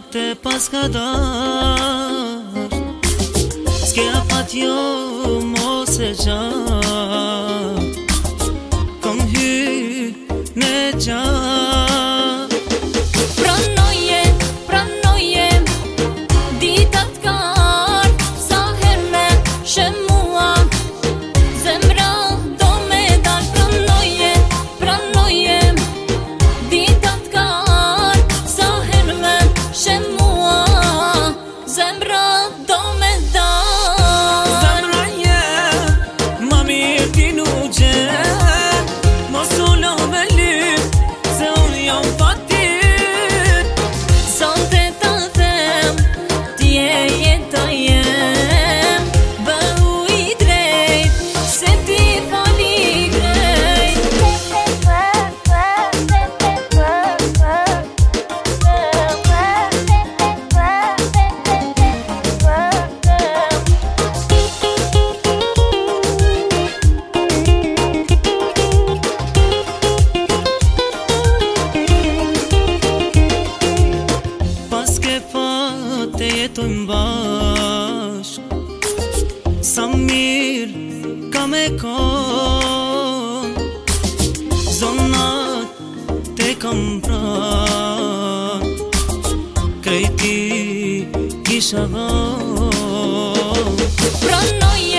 te paskadar s'ke afat jo mos e gjar kom hy në gjar Pranoje, pranoje ditat kar sa herë she mua zemra do me dal pranoje, pranoje ditat kar sa herë she mua zemra do me dal Zemra jem ma mirë ti nu gjen mos ulo me lyp se unë jam fatit Sonte ta them ti e jeta jem bëhu i drejt se ti fali grejt Pas ke fat e jetojmë bashk sa mirë ka me kon zonat te kam pran krejti kisha dhon Pranoje